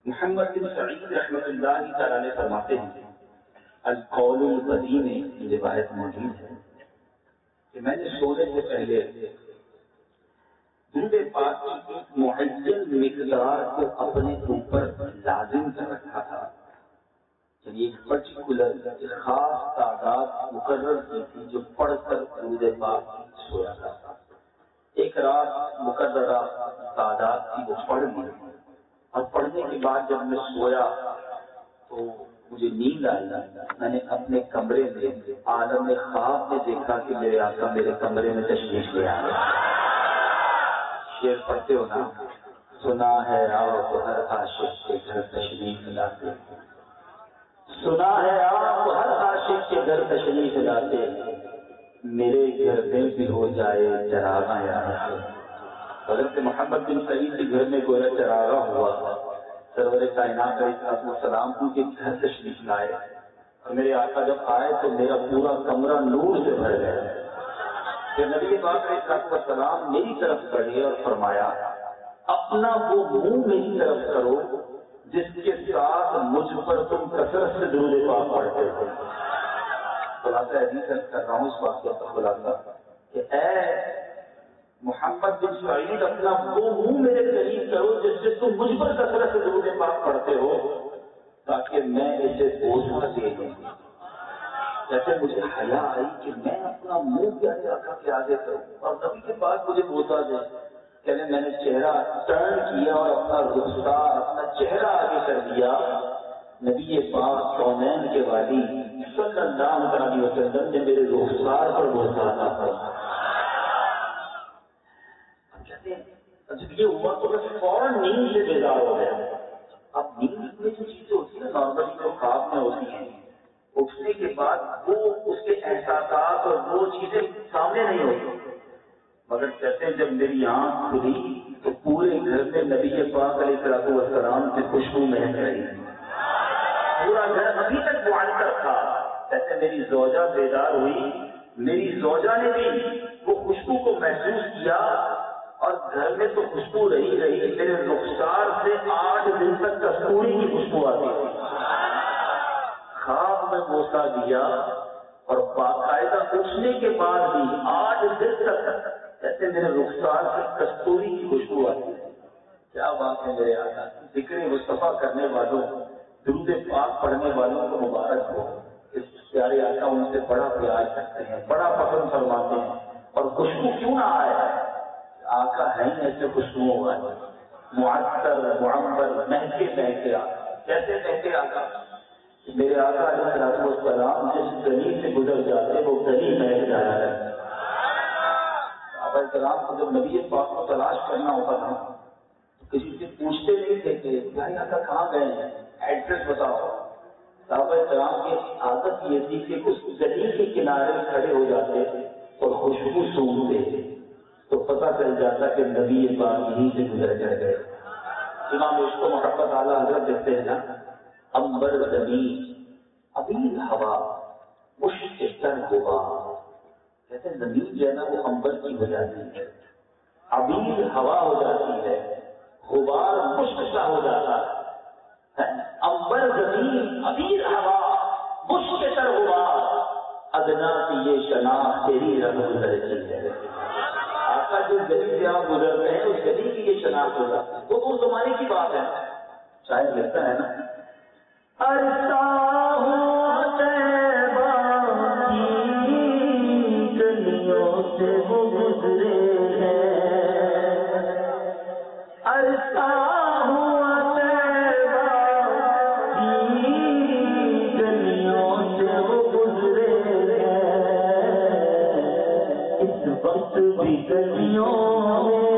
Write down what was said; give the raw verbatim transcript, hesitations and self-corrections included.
محمد بن سعید رحمۃ اللہ تعالی علیہ فرماتے ہیں القول البدی میں یہ روایت موجود ہے کہ میں نے سونے سے پہلے درود پاک کی ایک معین مقدار کو اپنے اوپر لازم کر رکھا تھا، یعنی ایک پرٹیکولر ایک خاص تعداد مقرر کی تھی جو پڑھ کر درود پاک سویا تھا۔ ایک رات مقررہ تعداد کی وہ پڑھ لی اور پڑھنے کے بعد جب میں سویا تو مجھے نیند آئی۔ میں نے اپنے کمرے میں عالم خواب میں دیکھا کہ میرے آقا میرے کمرے میں تشریف لے آئے۔ شعر پڑھتے ہو نا، سنا ہے آپ ہر عاشق کے گھر تشریف لاتے، سنا ہے آپ ہر عاشق کے گھر تشریف لاتے، میرے گھر میں بھی ہو جائے چراغاں یاد۔ حضرت محمد بن سعید کے گھر میں گویا چراغاں ہوا، سرور کائنات علیہ السلام کے گھر تشریف لائے اور میرے آقا جب آئے تو میرا پورا کمرہ نور سے بھر گیا۔ پھر نبی پاک علیہ السلام میری طرف بڑھے اور فرمایا اپنا وہ منہ میری طرف کرو جس کے ساتھ مجھ پر تم کثرت سے درود پاک پڑھتے ہو۔ خلاصہ حدیث کر رہا ہوں اس واقعہ کا خلاصہ کہ اے محمد بن سعید اپنا وہ منہ میرے قریب کرو جس سے تم مجھ پر کثرت سے درود پاک پڑھتے ہو تاکہ میں اسے بوسہ دے دوں۔ جیسے مجھے حیا آئی کہ میں اپنا منہ پیارے آقا کے آگے کروں اور نبی کے بعد مجھے بوسہ دے، کہنے میں نے چہرہ ٹرن کیا اور اپنا رخسار اپنا چہرہ آگے کر دیا۔ نبی پاک کونین کے والی صلی اللہ علیہ وسلم نے میرے رخسار پر بوسہ عطا فرمایا۔ جب یہ ہوا تو میں فوراً نیند سے بیدار ہو گیا۔ اب نیند میں جو چیزیں ہوتی ہیں نارملی جو خواب میں ہوتی ہیں، اٹھنے کے بعد وہ اس کے احساسات اور وہ چیزیں سامنے نہیں ہوتی، مگر کہتے ہیں جب میری آنکھ کھلی تو پورے گھر میں نبی پاک علیہ السلام کی خوشبو مہک رہی، پورا گھر ابھی تک معطر تھا۔ کہتے میری زوجہ بیدار ہوئی، میری زوجہ نے بھی وہ خوشبو کو محسوس کیا اور گھر میں تو خوشبو رہی رہی میرے رخسار سے آٹھ دن تک کستوری کی خوشبو آتی تھی۔ خواب میں بوسہ دیا اور باقاعدہ اٹھنے کے بعد بھی آٹھ دن تک کہتے میرے رخسار سے کستوری کی خوشبو آتی ہے۔ کیا بات ہے میرے آقا، ذکر مصطفیٰ کرنے والوں درود پاک پڑھنے والوں کو مبارک ہو۔ اس پیارے آقا ان سے بڑا پیار کرتے ہیں، بڑا پسند فرماتے ہیں، اور خوشبو کیوں نہ آئے، آقا ہے ہی ایسے خوشبو والے، معطر معمر مہکے مہکے آقا۔ کیسے مہکے آقا؟ میرے آقا علیہ السلام جس گلی سے گزر جاتے وہ گلی مہک جایا ہے۔ صحابہ کرام کو جب نبی پاک کو تلاش کرنا ہوتا تھا تو کسی سے پوچھتے نہیں تھے کہ پیارے آقا کہاں گئے ہیں، ایڈریس بتاؤ۔ صحابہ کرام کی عادت یہ تھی کہ اس گلی کے کنارے کھڑے ہو جاتے اور خوشبو سونگتے تو پتہ چل جاتا کہ نبی پاک یہیں سے گزر کر گئے۔ امام عشق و محبت اعلیٰ حضرت دیکھتے ہیں نا، امبر زمین ابیر ہوا مشک تر ہوا، کہتے ہیں زمین جو ہے نا وہ امبر کی ہو جاتی ہے، ابیر ہوا ہو جاتی ہے، غبار مشک سا ہو جاتا ہے۔ امبر زمین ابیر ہوا مشک تر غبار، ادنا کی یہ شناخت تیری رنگ گزرتی ہے۔ آقا جو گلی سے آپ گزرتے ہیں اس گلی کی یہ شناخت ہوگا، وہ اس زمانے کی بات ہے۔ شاید لگتا ہے نا عرصہ ہو طیبہ کی گلیوں سے وہ گزرے ہیں، عرصہ ہو طیبہ کی گلیوں سے وہ گزرے ہیں، اس وقت بھی گلیوں میں